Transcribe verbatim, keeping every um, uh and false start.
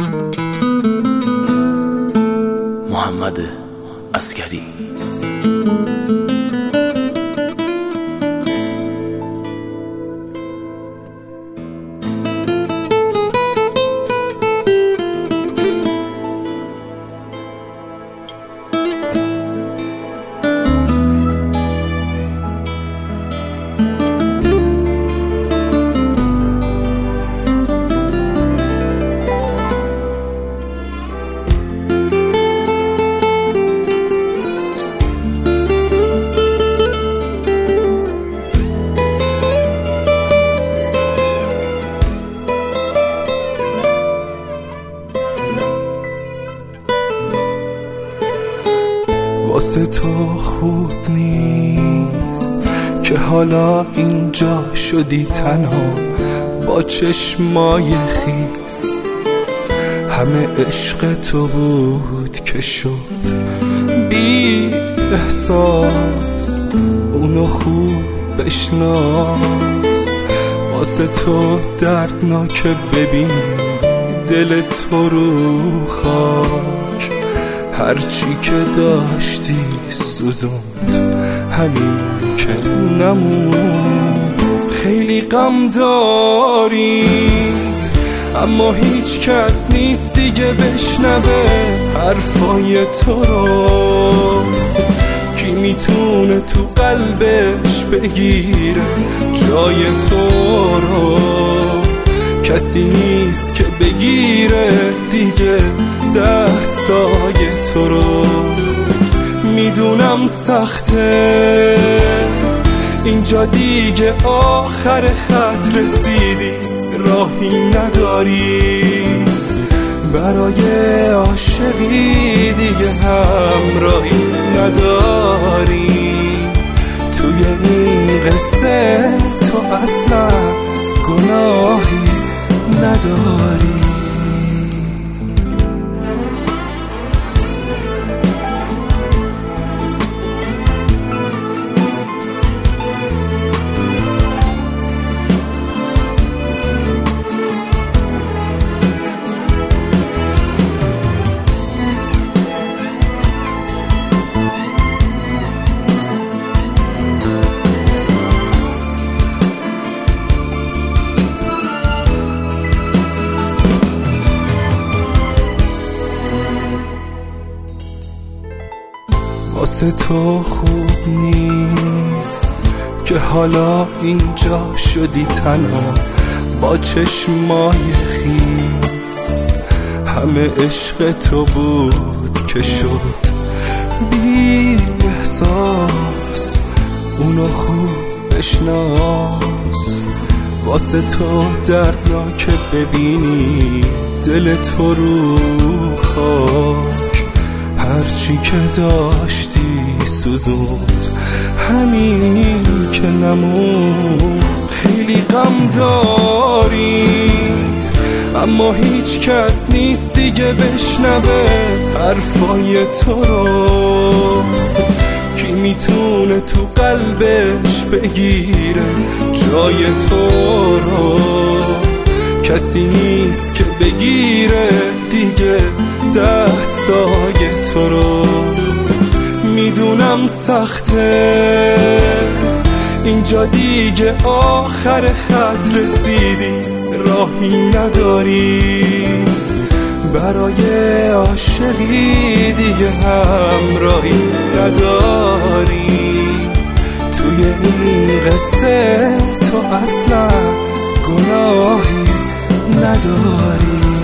محمد عسکری. واسه تو خوب نیست که حالا اینجا شدی تنها با چشمای خیس. همه عشق تو بود که شد بی احساس، اونو خوب بشناس. واسه تو دردناکه ببینی دل تو رو خاک، هرچی که داشتی سوزوند همین که نموند. خیلی غم داری اما هیچ کس نیست دیگه بشنوه حرفای تو رو. کی میتونه تو قلبش بگیره جای تو رو؟ کسی نیست که بگیره دیگه دستای تو رو. میدونم سخته اینجا دیگه آخر خط رسیدی، راهی نداری برای عاشقی دیگه همراهی نداری. توی این قصه تو اصلا گناهی نداری. واسه تو خوب نیست که حالا اینجا شدی تنها با چشمای خیس. همه عشق تو بود که شد بی احساس، اونو خوب بشناس. واسه تو دردناکه ببینی دل تو رو خاک، هرچی که داشتی سوزوند همین که نموند. خیلی غم داری اما هیچ کس نیست دیگه بشنوه حرفای تو رو. کی میتونه تو قلبش بگیره جای تو رو؟ کسی نیست که بگیره دیگه دستای تو رو. میدونم سخته اینجا دیگه آخر خط رسیدی، راهی نداری برای عاشقی دیگه همراهی نداری. توی این قصه تو اصلا گناهی نداری.